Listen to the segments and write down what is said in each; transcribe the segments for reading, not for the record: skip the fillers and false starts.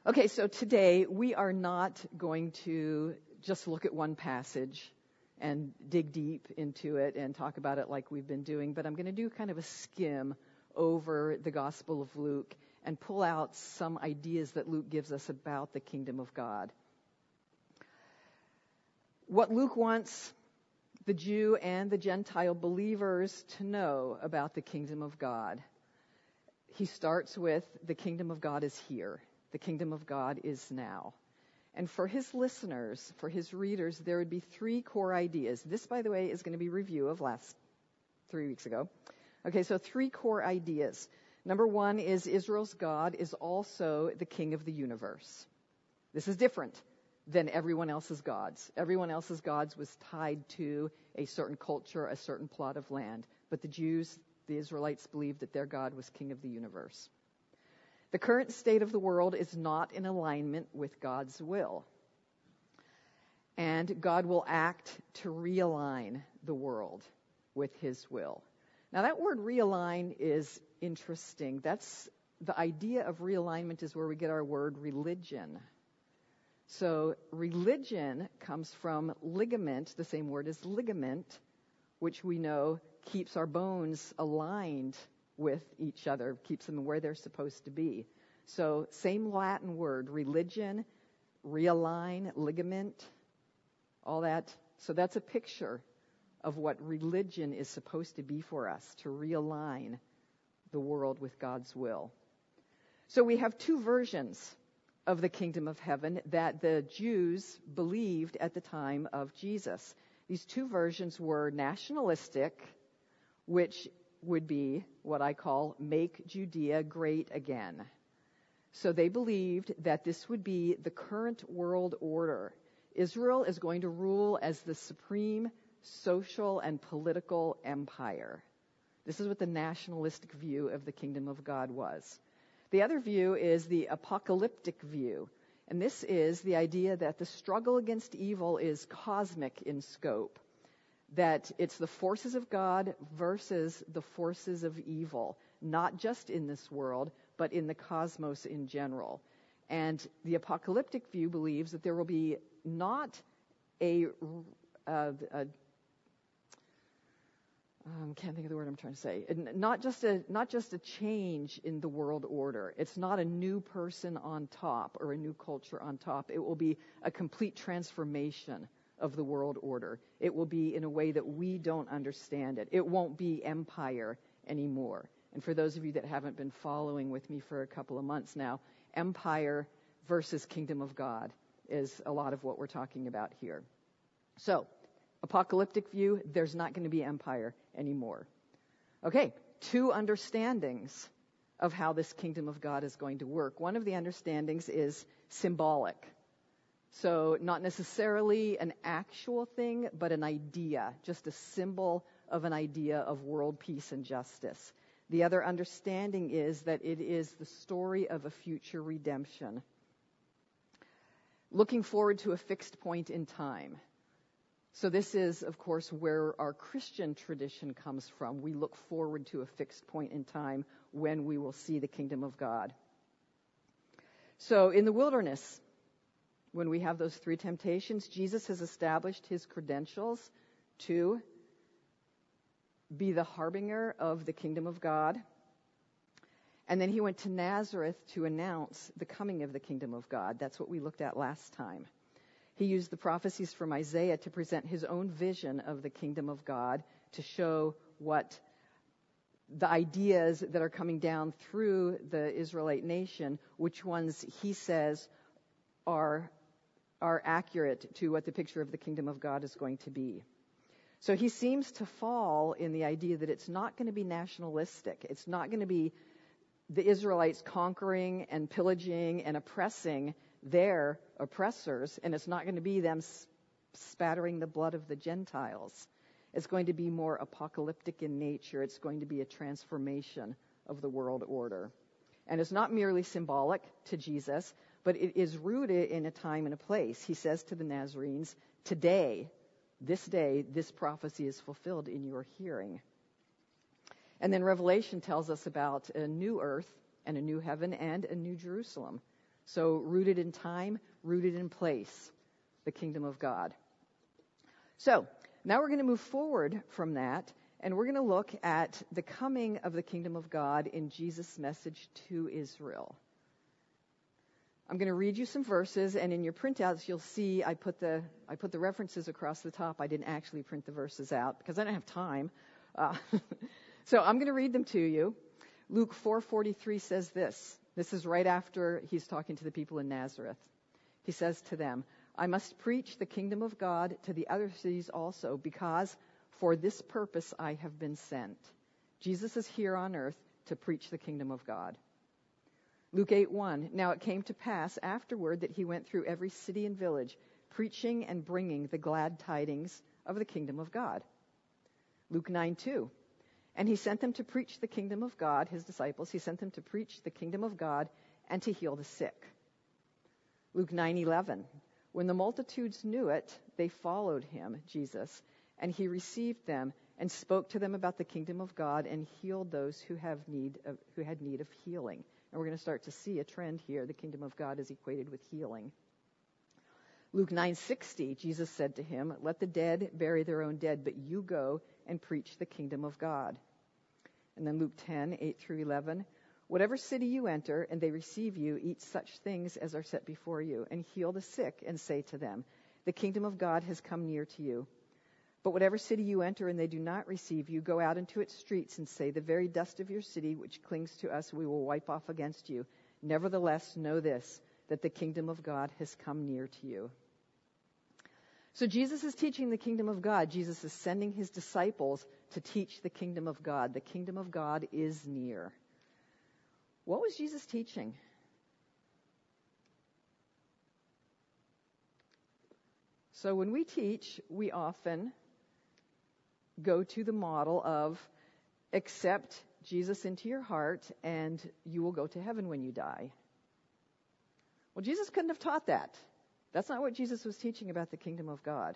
Okay, so today we are not going to just look at one passage and dig deep into it and talk about it like we've been doing, but I'm going to do kind of a skim over the Gospel of Luke and pull out some ideas that Luke gives us about the kingdom of God. What Luke wants the Jew and the Gentile believers to know about the kingdom of God. He starts with, the kingdom of God is here. The kingdom of God is now. And for his listeners, for his readers, there would be three core ideas. This, by the way, is going to be review of last 3 weeks ago. Okay, so three core ideas. Number one is Israel's God is also the king of the universe. This is different than everyone else's gods. Everyone else's gods was tied to a certain culture, a certain plot of land. But the Jews, the Israelites, believed that their God was king of the universe. The current state of the world is not in alignment with God's will. And God will act to realign the world with his will. Now that word realign is interesting. That's the idea of realignment is where we get our word religion. So religion comes from ligament, the same word as ligament, which we know keeps our bones aligned with each other, keeps them where they're supposed to be. So same Latin word, religion, realign, ligament, all that. So that's a picture of what religion is supposed to be for us, to realign the world with God's will. So we have two versions of the kingdom of heaven that the Jews believed at the time of Jesus. These two versions were nationalistic, which would be what I call make Judea great again. So they believed that this would be the current world order. Israel is going to rule as the supreme social and political empire. This is what the nationalistic view of the kingdom of God was. The other view is the apocalyptic view. And this is the idea that the struggle against evil is cosmic in scope. That it's the forces of God versus the forces of evil, not just in this world, but in the cosmos in general. And the apocalyptic view believes that there will be not can't think of the word I'm trying to say. Not just a change in the world order. It's not a new person on top or a new culture on top. It will be a complete transformation of the world order. It will be in a way that we don't understand it. It won't be empire anymore. And for those of you that haven't been following with me for a couple of months now, empire versus kingdom of God is a lot of what we're talking about here. So, apocalyptic view, there's not going to be empire anymore. Okay, two understandings of how this kingdom of God is going to work. One of the understandings is symbolic. So not necessarily an actual thing, but an idea, just a symbol of an idea of world peace and justice. The other understanding is that it is the story of a future redemption. Looking forward to a fixed point in time. So this is, of course, where our Christian tradition comes from. We look forward to a fixed point in time when we will see the kingdom of God. So in the wilderness, when we have those three temptations, Jesus has established his credentials to be the harbinger of the kingdom of God. And then he went to Nazareth to announce the coming of the kingdom of God. That's what we looked at last time. He used the prophecies from Isaiah to present his own vision of the kingdom of God, to show what the ideas that are coming down through the Israelite nation, which ones he says are accurate to what the picture of the kingdom of God is going to be. So he seems to fall in the idea that it's not going to be nationalistic. It's not going to be the Israelites conquering and pillaging and oppressing their oppressors, and it's not going to be them spattering the blood of the Gentiles. It's going to be more apocalyptic in nature. It's going to be a transformation of the world order. And it's not merely symbolic to Jesus, but it is rooted in a time and a place. He says to the Nazarenes, today, this day, this prophecy is fulfilled in your hearing. And then Revelation tells us about a new earth and a new heaven and a new Jerusalem. So rooted in time, rooted in place, the kingdom of God. So now we're going to move forward from that, and we're going to look at the coming of the kingdom of God in Jesus' message to Israel. I'm going to read you some verses, and in your printouts you'll see I put the references across the top. I didn't actually print the verses out because I don't have time. So I'm going to read them to you. Luke 4:43 says this. This is right after he's talking to the people in Nazareth. He says to them, "I must preach the kingdom of God to the other cities also, because for this purpose I have been sent." Jesus is here on earth to preach the kingdom of God. Luke 8:1, "Now it came to pass afterward that he went through every city and village, preaching and bringing the glad tidings of the kingdom of God." Luke 9:2, "And he sent them to preach the kingdom of God," his disciples, he sent them to preach the kingdom of God and to heal the sick. Luke 9:11, "When the multitudes knew it, they followed him," Jesus, "and he received them and spoke to them about the kingdom of God and healed those who had need of healing." And we're going to start to see a trend here. The kingdom of God is equated with healing. Luke 9:60, Jesus said to him, "Let the dead bury their own dead, but you go and preach the kingdom of God." And then Luke 10:8-11, "Whatever city you enter and they receive you, eat such things as are set before you, and heal the sick and say to them, 'The kingdom of God has come near to you.' But whatever city you enter and they do not receive you, go out into its streets and say, 'The very dust of your city which clings to us we will wipe off against you. Nevertheless, know this, that the kingdom of God has come near to you.'" So Jesus is teaching the kingdom of God. Jesus is sending his disciples to teach the kingdom of God. The kingdom of God is near. What was Jesus teaching? So when we teach, we often go to the model of accept Jesus into your heart and you will go to heaven when you die. Well, Jesus couldn't have taught that. That's not what Jesus was teaching about the kingdom of God.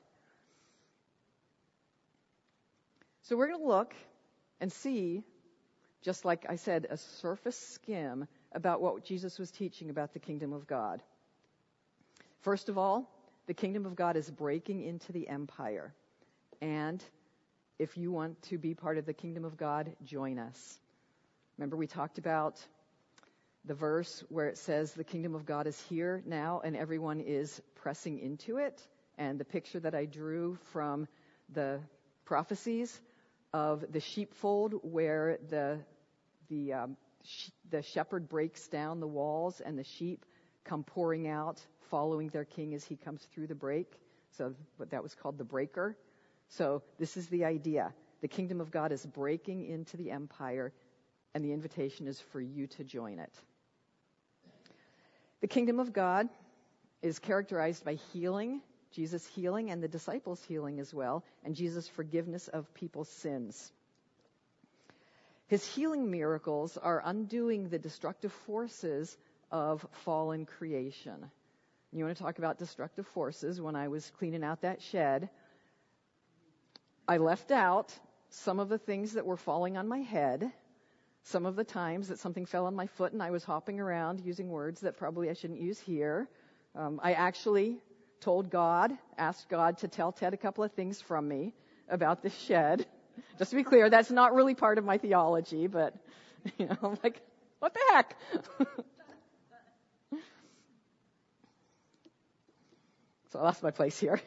So we're going to look and see, just like I said, a surface skim about what Jesus was teaching about the kingdom of God. First of all, the kingdom of God is breaking into the empire. And if you want to be part of the kingdom of God, join us. Remember we talked about the verse where it says the kingdom of God is here now and everyone is pressing into it. And the picture that I drew from the prophecies of the sheepfold where the shepherd breaks down the walls and the sheep come pouring out, following their king as he comes through the break. So that was called the breaker. So this is the idea. The kingdom of God is breaking into the empire, and the invitation is for you to join it. The kingdom of God is characterized by healing, Jesus healing, and the disciples healing as well, and Jesus' forgiveness of people's sins. His healing miracles are undoing the destructive forces of fallen creation. You want to talk about destructive forces? When I was cleaning out that shed, I left out some of the things that were falling on my head, some of the times that something fell on my foot and I was hopping around using words that probably I shouldn't use here. I actually asked God to tell Ted a couple of things from me about this shed. Just to be clear, that's not really part of my theology, but, I'm like, what the heck? So I lost my place here.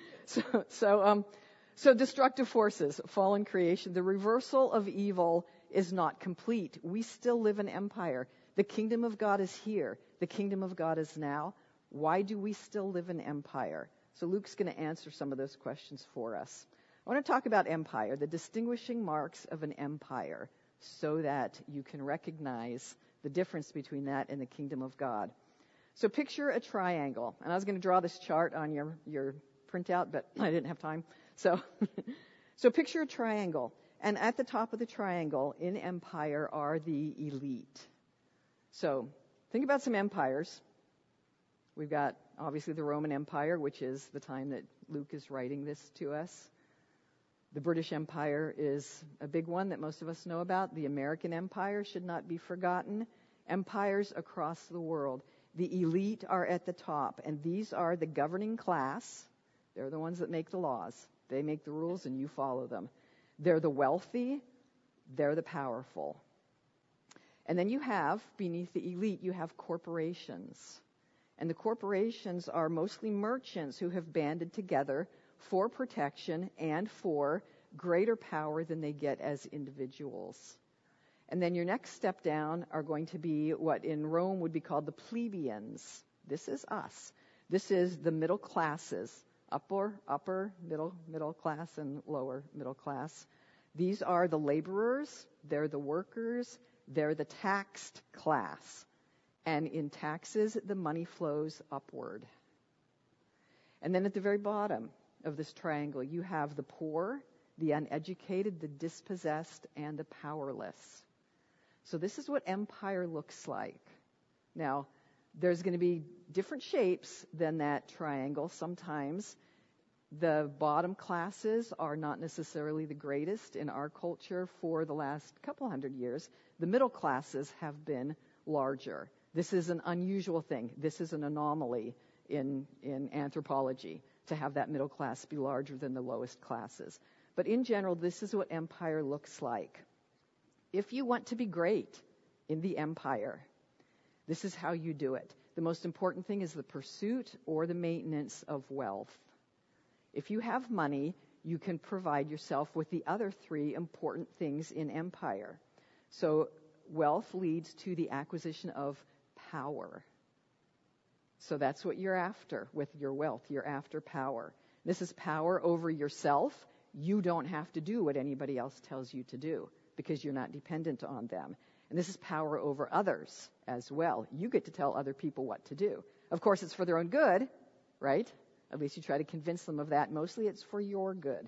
So destructive forces, fallen creation, the reversal of evil is not complete. We still live in empire. The kingdom of God is here. The kingdom of God is now. Why do we still live in empire? So Luke's going to answer some of those questions for us. I want to talk about empire, the distinguishing marks of an empire, so that you can recognize the difference between that and the kingdom of God. So picture a triangle. And I was going to draw this chart on your printout, but I didn't have time. So picture a triangle. And at the top of the triangle in empire are the elite. So think about some empires. We've got, obviously, the Roman Empire, which is the time that Luke is writing this to us. The British Empire is a big one that most of us know about. The American Empire should not be forgotten. Empires across the world. The elite are at the top, and these are the governing class. They're the ones that make the laws. They make the rules, and you follow them. They're the wealthy. They're the powerful. And then you have, beneath the elite, you have corporations. And the corporations are mostly merchants who have banded together for protection and for greater power than they get as individuals. And then your next step down are going to be what in Rome would be called the plebeians. This is us. This is the middle classes, upper, middle class, and lower middle class. These are the laborers, they're the workers, they're the taxed class. And in taxes, the money flows upward. And then at the very bottom of this triangle, you have the poor, the uneducated, the dispossessed, and the powerless. So this is what empire looks like. Now, there's going to be different shapes than that triangle. Sometimes the bottom classes are not necessarily the greatest in our culture for the last couple hundred years. The middle classes have been larger. This is an unusual thing. This is an anomaly in anthropology, to have that middle class be larger than the lowest classes. But in general, this is what empire looks like. If you want to be great in the empire, this is how you do it. The most important thing is the pursuit or the maintenance of wealth. If you have money, you can provide yourself with the other three important things in empire. So wealth leads to the acquisition of power. So that's what you're after with your wealth. You're after power. This is power over yourself. You don't have to do what anybody else tells you to do because you're not dependent on them. And this is power over others as well. You get to tell other people what to do. Of course, it's for their own good, right? At least you try to convince them of that. Mostly it's for your good.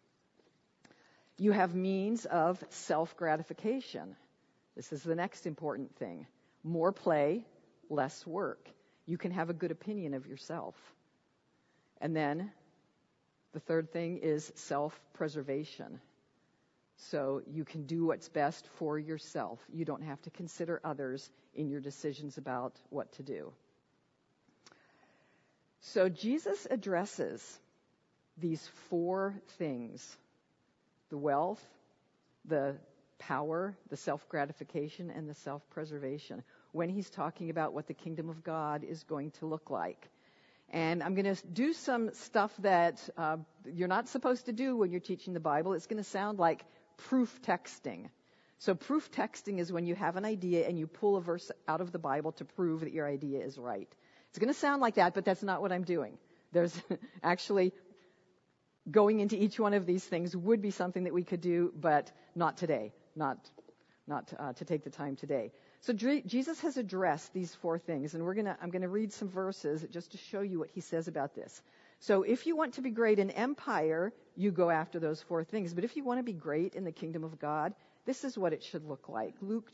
You have means of self-gratification. This is the next important thing. More play, less work. You can have a good opinion of yourself. And then the third thing is self-preservation. So you can do what's best for yourself. You don't have to consider others in your decisions about what to do. So Jesus addresses these four things: the wealth, the power, the self-gratification, and the self-preservation, when he's talking about what the kingdom of God is going to look like. And I'm going to do some stuff that you're not supposed to do when you're teaching the Bible. It's going to sound like proof texting. So proof texting is when you have an idea and you pull a verse out of the Bible to prove that your idea is right. It's going to sound like that, but that's not what I'm doing. There's actually going into each one of these things would be something that we could do, but not today, not to take the time today. So Jesus has addressed these four things, and I'm going to read some verses just to show you what he says about this. So if you want to be great in empire, you go after those four things. But if you want to be great in the kingdom of God, this is what it should look like. Luke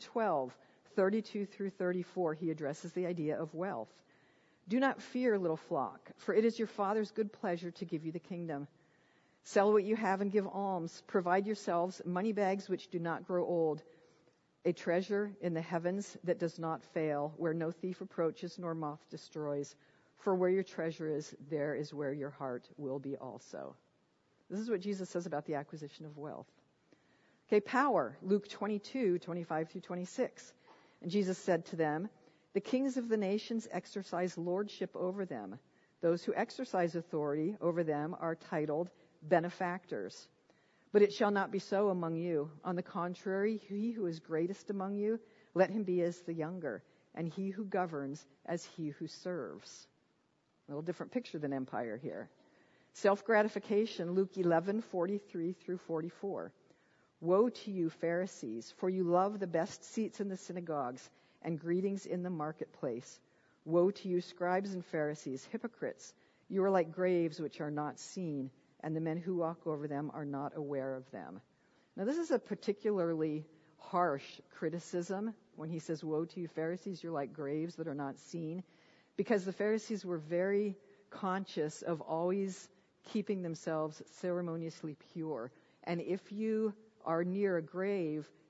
12:32 through 34, he addresses the idea of wealth. Do not fear, little flock, for it is your Father's good pleasure to give you the kingdom. Sell what you have and give alms. Provide yourselves money bags which do not grow old, a treasure in the heavens that does not fail, where no thief approaches nor moth destroys. For where your treasure is, there is where your heart will be also. This is what Jesus says about the acquisition of wealth. Okay, power. Luke 22:25 through 26. And Jesus said to them, the kings of the nations exercise lordship over them. Those who exercise authority over them are titled benefactors. But it shall not be so among you. On the contrary, he who is greatest among you, let him be as the younger, and he who governs as he who serves. A little different picture than empire here. Self-gratification, Luke 11:43 through 44. Woe to you, Pharisees, for you love the best seats in the synagogues and greetings in the marketplace. Woe to you, scribes and Pharisees, hypocrites! You are like graves which are not seen, and the men who walk over them are not aware of them. Now, this is a particularly harsh criticism when he says, woe to you, Pharisees, you're like graves that are not seen, because the Pharisees were very conscious of always keeping themselves ceremoniously pure. And if you are near a grave,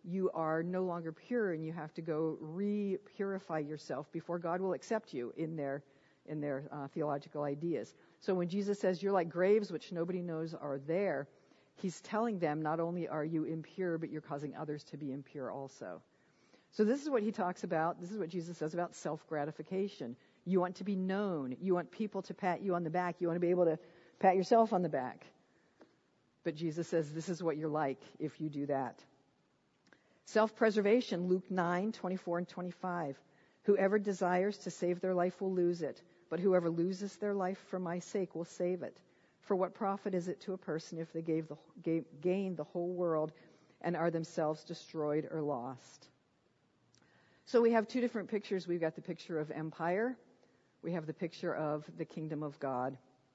you are no longer pure and you have to go re-purify yourself before God will accept you in their theological ideas. So when Jesus says you're like graves which nobody knows are there, he's telling them not only are you impure, but you're causing others to be impure also. So this is what he talks about. This is what Jesus says about self-gratification. You want to be known. You want people to pat you on the back. You want to be able to pat yourself on the back. But Jesus says this is what you're like if you do that. Self-preservation, Luke 9:24 and 25. Whoever desires to save their life will lose it, but whoever loses their life for my sake will save it. For what profit is it to a person if they gain the whole world and are themselves destroyed or lost? So we have two different pictures. We've got the picture of empire. We have the picture of the kingdom of God.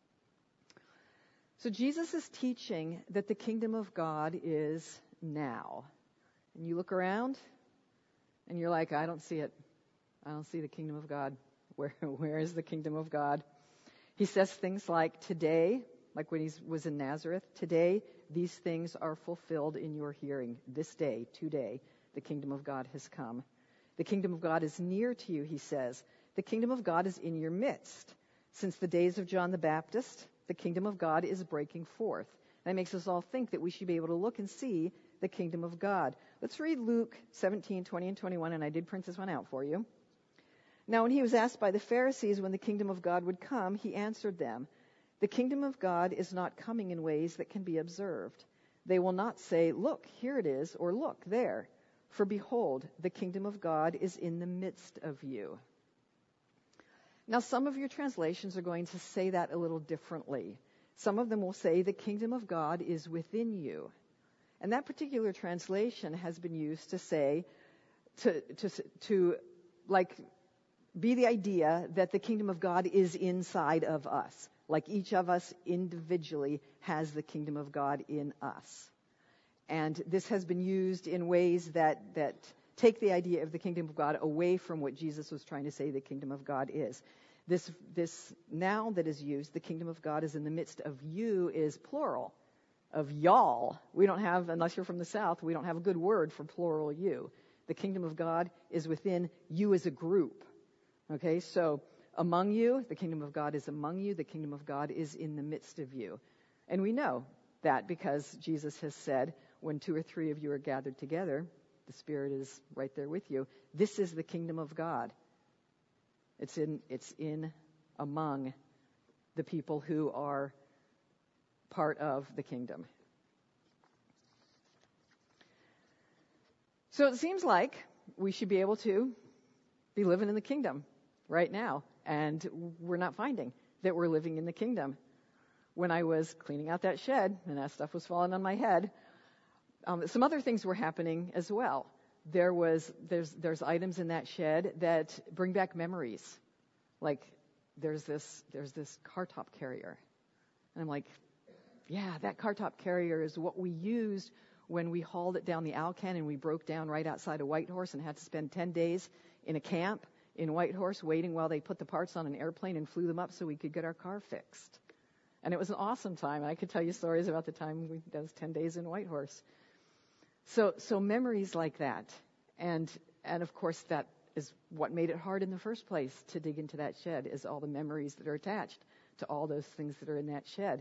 So Jesus is teaching that the kingdom of God is now. And you look around and you're like, I don't see it. I don't see the kingdom of God. Where is the kingdom of God? He says things like today, like when he was in Nazareth, today these things are fulfilled in your hearing. This day, today, the kingdom of God has come. The kingdom of God is near to you, he says. The kingdom of God is in your midst. Since the days of John the Baptist, the kingdom of God is breaking forth. That makes us all think that we should be able to look and see the kingdom of God. Let's read Luke 17:20 and 21, and I did print this one out for you. Now, when he was asked by the Pharisees when the kingdom of God would come, he answered them, the kingdom of God is not coming in ways that can be observed. They will not say, look, here it is, or look, there. For behold, the kingdom of God is in the midst of you. Now, some of your translations are going to say that a little differently. Some of them will say the kingdom of God is within you. And that particular translation has been used to say, to be the idea that the kingdom of God is inside of us. Like each of us individually has the kingdom of God in us. And this has been used in ways that take the idea of the kingdom of God away from what Jesus was trying to say the kingdom of God is. This noun that is used, the kingdom of God is in the midst of you, is plural. Of y'all. We don't have, unless you're from the South, we don't have a good word for plural you. The kingdom of God is within you as a group. Okay, so among you, the kingdom of God is among you. The kingdom of God is in the midst of you. And we know that because Jesus has said, when 2 or 3 of you are gathered together, the Spirit is right there with you. This is the kingdom of God. It's in among the people who are part of the kingdom. So it seems like we should be able to be living in the kingdom right now, and we're not finding that we're living in the kingdom. When I was cleaning out that shed and that stuff was falling on my head, some other things were happening as well. There's items in that shed that bring back memories. Like there's this car top carrier, and I'm like, yeah, that car top carrier is what we used when we hauled it down the Alcan and we broke down right outside of Whitehorse and had to spend 10 days in a camp in Whitehorse waiting while they put the parts on an airplane and flew them up so we could get our car fixed. And it was an awesome time. I could tell you stories about the time we did 10 days in Whitehorse. So memories like that. And of course that is what made it hard in the first place to dig into that shed, is all the memories that are attached to all those things that are in that shed.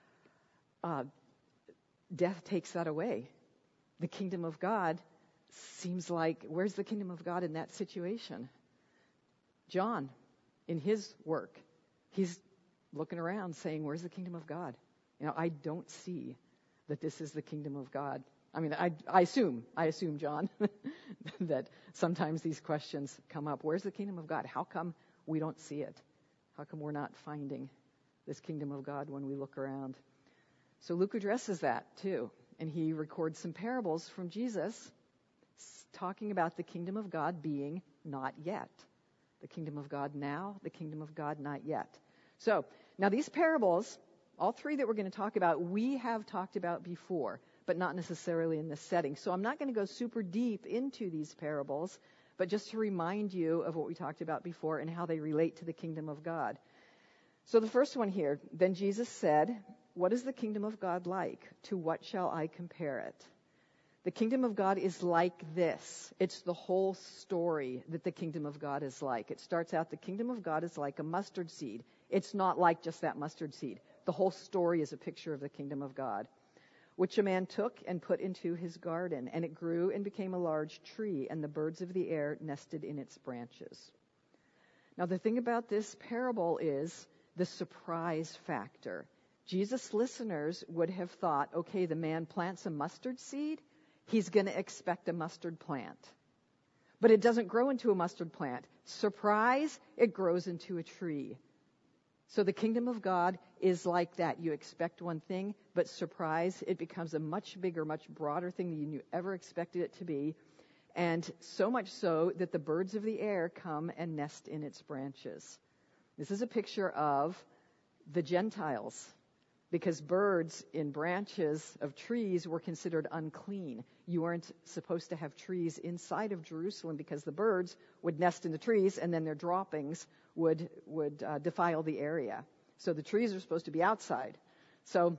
Death takes that away. The kingdom of God seems like, where's the kingdom of God in that situation? John, in his work, he's looking around saying, where's the kingdom of God? I don't see that this is the kingdom of God. I mean, I assume, John, that sometimes these questions come up. Where's the kingdom of God? How come we don't see it? How come we're not finding this kingdom of God when we look around? So Luke addresses that too, and he records some parables from Jesus talking about the kingdom of God being not yet. The kingdom of God now, the kingdom of God not yet. So now these parables, all 3 that we're going to talk about, we have talked about before, but not necessarily in this setting. So I'm not going to go super deep into these parables, but just to remind you of what we talked about before and how they relate to the kingdom of God. So the first one here, then Jesus said, what is the kingdom of God like? To what shall I compare it? The kingdom of God is like this. It's the whole story that the kingdom of God is like. It starts out, the kingdom of God is like a mustard seed. It's not like just that mustard seed. The whole story is a picture of the kingdom of God, which a man took and put into his garden, and it grew and became a large tree, and the birds of the air nested in its branches. Now, the thing about this parable is the surprise factor. Jesus' listeners would have thought, okay, the man plants a mustard seed, he's going to expect a mustard plant. But it doesn't grow into a mustard plant. Surprise, it grows into a tree. So the kingdom of God is like that. You expect one thing, but surprise, it becomes a much bigger, much broader thing than you ever expected it to be. And so much so that the birds of the air come and nest in its branches. This is a picture of the Gentiles, because birds in branches of trees were considered unclean. You weren't supposed to have trees inside of Jerusalem because the birds would nest in the trees and then their droppings would defile the area. So the trees are supposed to be outside. So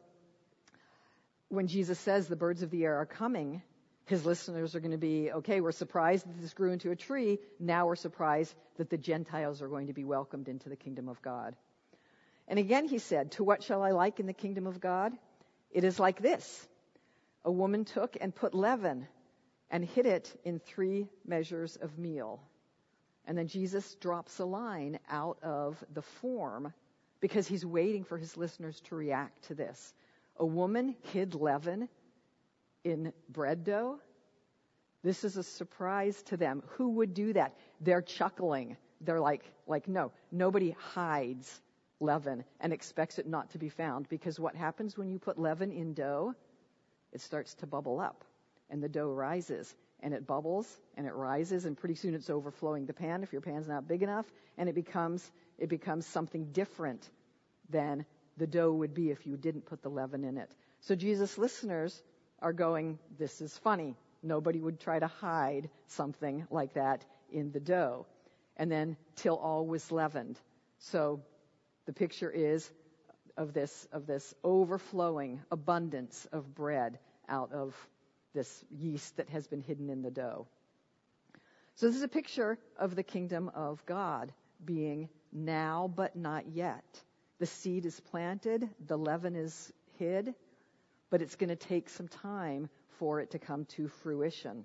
when Jesus says the birds of the air are coming, his listeners are going to be, okay, we're surprised that this grew into a tree. Now we're surprised that the Gentiles are going to be welcomed into the kingdom of God. And again he said, to what shall I liken the kingdom of God? It is like this. A woman took and put leaven and hid it in 3 measures of meal. And then Jesus drops a line out of the form because he's waiting for his listeners to react to this. A woman hid leaven in bread dough. This is a surprise to them. Who would do that? They're chuckling. They're like no, nobody hides leaven and expects it not to be found, because what happens when you put leaven in dough? It starts to bubble up, and the dough rises, and it bubbles, and it rises, and pretty soon it's overflowing the pan if your pan's not big enough, and it becomes something different than the dough would be if you didn't put the leaven in it. So Jesus' listeners are going, this is funny. Nobody would try to hide something like that in the dough. And then till all was leavened. So the picture is of this overflowing abundance of bread out of this yeast that has been hidden in the dough. So this is a picture of the kingdom of God being now but not yet. The seed is planted, the leaven is hid, but it's going to take some time for it to come to fruition.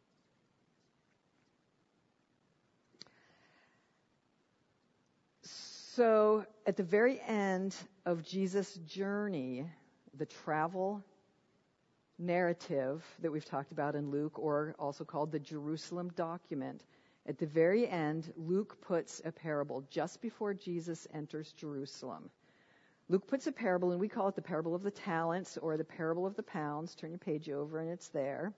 So at the very end of Jesus' journey, the travel narrative that we've talked about in Luke, or also called the Jerusalem document, at the very end, Luke puts a parable just before Jesus enters Jerusalem. Luke puts a parable, and we call it the parable of the talents or the parable of the pounds. Turn your page over, and it's there.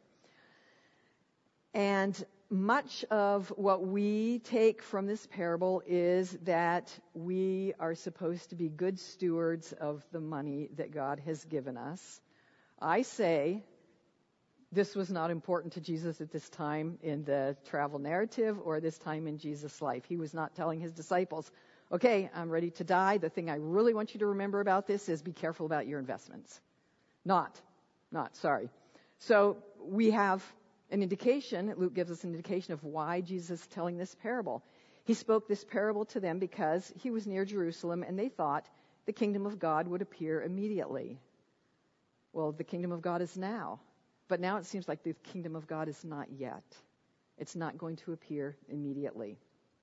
And much of what we take from this parable is that we are supposed to be good stewards of the money that God has given us. I say this was not important to Jesus at this time in the travel narrative or this time in Jesus' life. He was not telling his disciples, okay, I'm ready to die. The thing I really want you to remember about this is be careful about your investments. Sorry. So we have an indication, Luke gives us an indication of why Jesus is telling this parable. He spoke this parable to them because he was near Jerusalem and they thought the kingdom of God would appear immediately. Well, the kingdom of God is now. But now it seems like the kingdom of God is not yet. It's not going to appear immediately.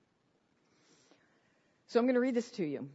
So I'm going to read this to you.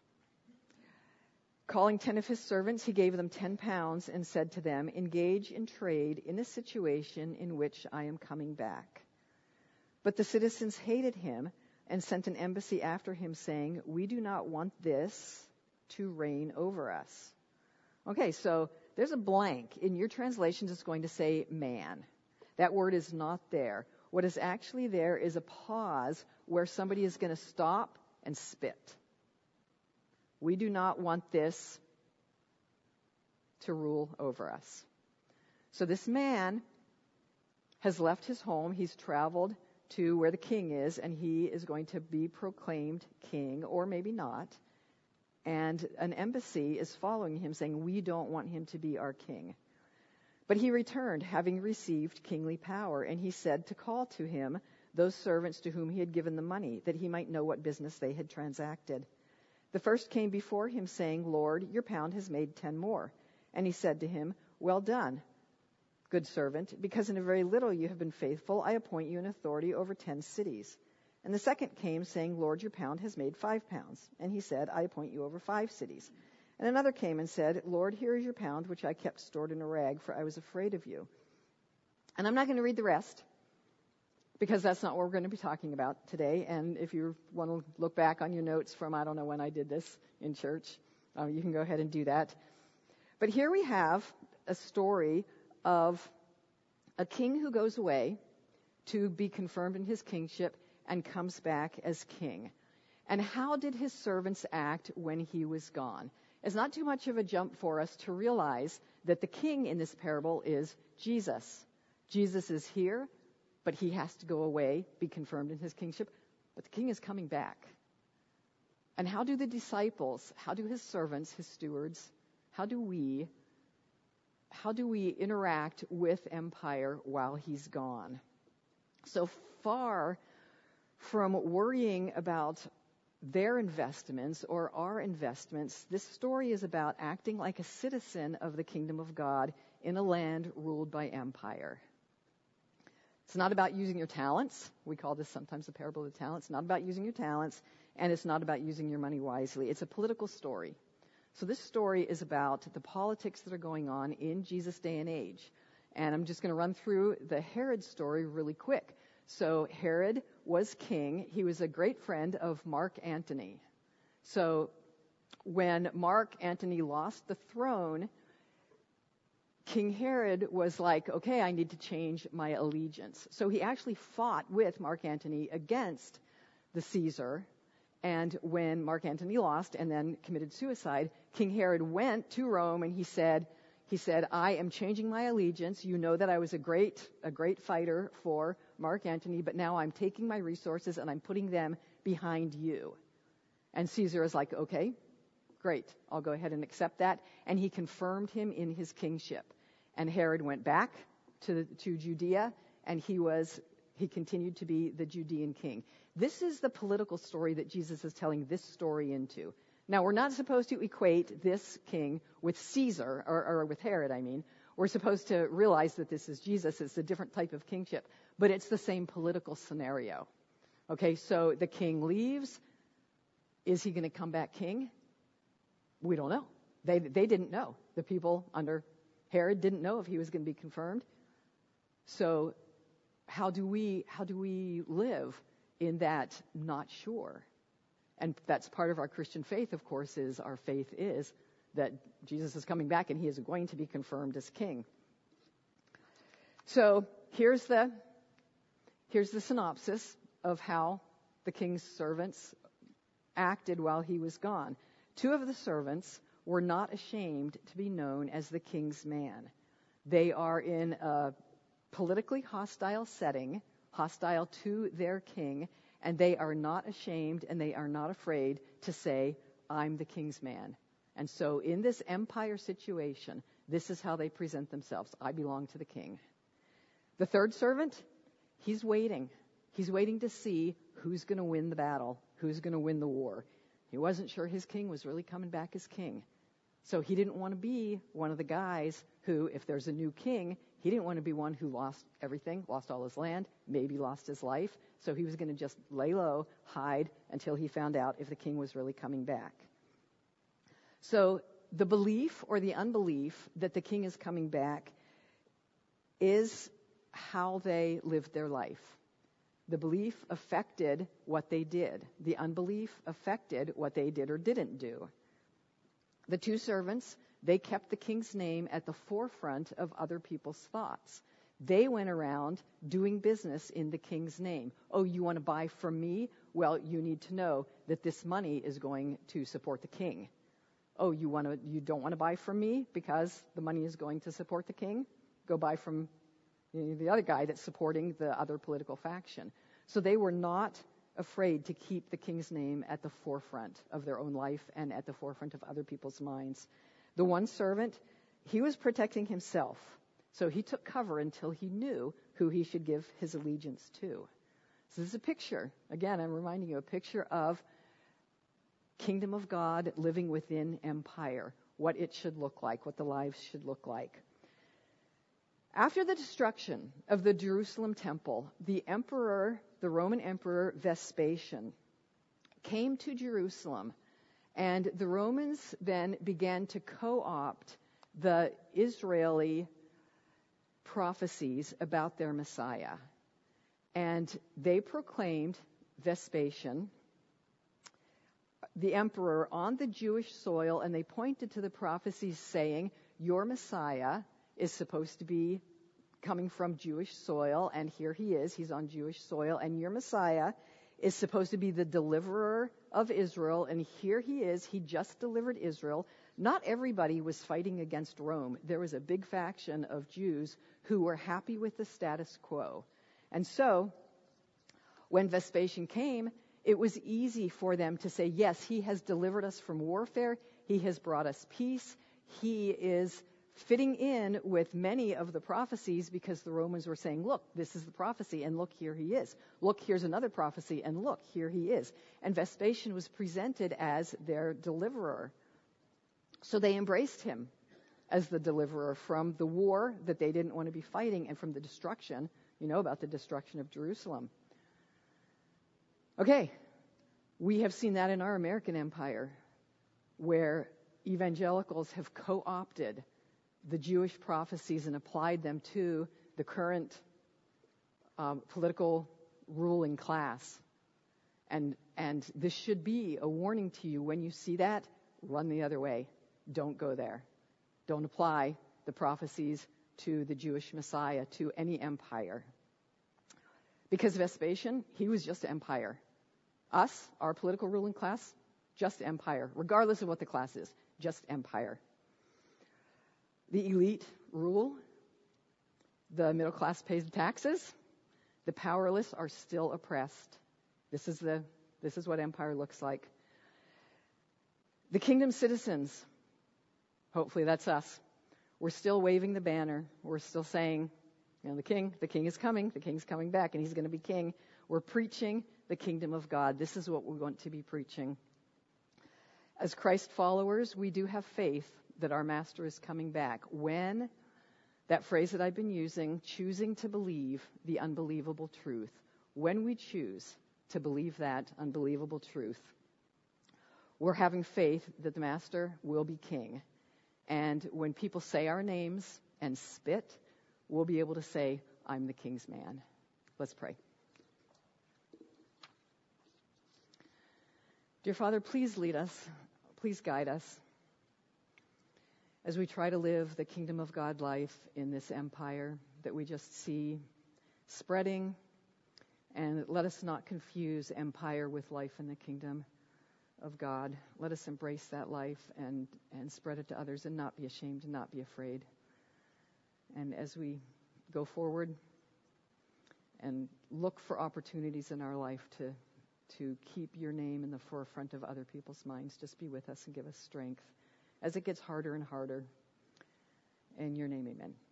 Calling 10 of his servants, he gave them 10 pounds and said to them, engage in trade in a situation in which I am coming back. But the citizens hated him and sent an embassy after him saying, we do not want this to reign over us. Okay, so there's a blank. In your translations, it's going to say man. That word is not there. What is actually there is a pause where somebody is going to stop and spit. We do not want this to rule over us. So this man has left his home. He's traveled to where the king is, and he is going to be proclaimed king, or maybe not. And an embassy is following him saying, we don't want him to be our king. But he returned, having received kingly power, and he said to call to him those servants to whom he had given the money, that he might know what business they had transacted. The first came before him, saying, Lord, your pound has made 10 more. And he said to him, Well done, good servant, because in a very little you have been faithful, I appoint you in authority over 10 cities. And the second came, saying, Lord, your pound has made 5 pounds. And he said, I appoint you over 5 cities. And another came and said, Lord, here is your pound, which I kept stored in a rag, for I was afraid of you. And I'm not going to read the rest, because that's not what we're going to be talking about today. And if you want to look back on your notes from, I don't know when I did this in church, you can go ahead and do that. But here we have a story of a king who goes away to be confirmed in his kingship and comes back as king. And how did his servants act when he was gone? It's not too much of a jump for us to realize that the king in this parable is Jesus. Jesus is here, but he has to go away, be confirmed in his kingship, but the king is coming back. And how do the disciples, how do his servants, his stewards, how do we interact with empire while he's gone? So far from worrying about their investments or our investments, this story is about acting like a citizen of the kingdom of God in a land ruled by empire. It's not about using your talents. We call this sometimes the parable of the talents. It's not about using your talents, and it's not about using your money wisely. It's a political story. So this story is about the politics that are going on in Jesus' day and age. And I'm just going to run through the Herod story really quick. So Herod was king. He was a great friend of Mark Antony. So when Mark Antony lost the throne, King Herod was like, okay, I need to change my allegiance. So he actually fought with Mark Antony against the Caesar. And when Mark Antony lost and then committed suicide, King Herod went to Rome and he said, I am changing my allegiance. You know that I was a great fighter for Mark Antony, but now I'm taking my resources and I'm putting them behind you. And Caesar is like, okay, great, I'll go ahead and accept that. And he confirmed him in his kingship. And Herod went back to Judea, and he continued to be the Judean king. This is the political story that Jesus is telling this story into. Now, we're not supposed to equate this king with Caesar, or with Herod, I mean. We're supposed to realize that this is Jesus. It's a different type of kingship, but it's the same political scenario. Okay, so the king leaves. Is he going to come back king? We don't know. They didn't know. The people under Herod didn't know if he was going to be confirmed. So how do we live in that not sure? And that's part of our Christian faith, of course, is our faith is that Jesus is coming back and he is going to be confirmed as king. So here's the synopsis of how the king's servants acted while he was gone. 2 of the servants were not ashamed to be known as the king's man. They are in a politically hostile setting, hostile to their king, and they are not ashamed and they are not afraid to say, I'm the king's man. And so in this empire situation, this is how they present themselves. I belong to the king. The third servant, he's waiting. He's waiting to see who's going to win the battle, who's going to win the war. He wasn't sure his king was really coming back as king. So he didn't want to be one of the guys who, if there's a new king, he didn't want to be one who lost everything, lost all his land, maybe lost his life. So he was going to just lay low, hide, until he found out if the king was really coming back. So the belief or the unbelief that the king is coming back is how they lived their life. The belief affected what they did. The unbelief affected what they did or didn't do. The 2 servants, they kept the king's name at the forefront of other people's thoughts. They went around doing business in the king's name. Oh, you want to buy from me? Well, you need to know that this money is going to support the king. Oh, you don't want to buy from me because the money is going to support the king? Go buy from the other guy that's supporting the other political faction. So they were not afraid to keep the king's name at the forefront of their own life and at the forefront of other people's minds. The one servant, he was protecting himself. So he took cover until he knew who he should give his allegiance to. So this is a picture. Again, I'm reminding you, a picture of kingdom of God living within empire, what it should look like, what the lives should look like. After the destruction of the Jerusalem temple, the Roman emperor Vespasian, came to Jerusalem, and the Romans then began to co-opt the Israeli prophecies about their Messiah. And they proclaimed Vespasian the emperor on the Jewish soil, and they pointed to the prophecies saying, your Messiah is supposed to be coming from Jewish soil, and here he is, he's on Jewish soil, and your Messiah is supposed to be the deliverer of Israel, and here he is, he just delivered Israel. Not everybody was fighting against Rome. There was a big faction of Jews who were happy with the status quo. And so, when Vespasian came, it was easy for them to say, yes, he has delivered us from warfare, he has brought us peace, he is fitting in with many of the prophecies, because the Romans were saying, look, this is the prophecy, and look, here he is. Look, here's another prophecy, and look, here he is. And Vespasian was presented as their deliverer. So they embraced him as the deliverer from the war that they didn't want to be fighting, and from the destruction, you know about the destruction of Jerusalem. Okay, we have seen that in our American empire, where evangelicals have co-opted the Jewish prophecies and applied them to the current political ruling class. And this should be a warning to you. When you see that, run the other way. Don't go there. Don't apply the prophecies to the Jewish Messiah, to any empire. Because Vespasian, he was just empire. Us, our political ruling class, just empire. Regardless of what the class is, just empire. The elite rule. The middle class pays the taxes. The powerless are still oppressed. This is what empire looks like. The kingdom citizens, hopefully that's us. We're still waving the banner. We're still saying, the king is coming. The king's coming back, and he's going to be king. We're preaching the kingdom of God. This is what we want to be preaching. As Christ followers, we do have faith that our master is coming back. When, that phrase that I've been using, choosing to believe the unbelievable truth. When we choose to believe that unbelievable truth, we're having faith that the master will be king. And when people say our names and spit, we'll be able to say, I'm the king's man. Let's pray. Dear Father, please lead us. Please guide us as we try to live the kingdom of God life in this empire that we just see spreading. And let us not confuse empire with life in the kingdom of God. Let us embrace that life and spread it to others, and not be ashamed and not be afraid. And as we go forward and look for opportunities in our life to keep your name in the forefront of other people's minds, just be with us and give us strength as it gets harder and harder. In your name, amen.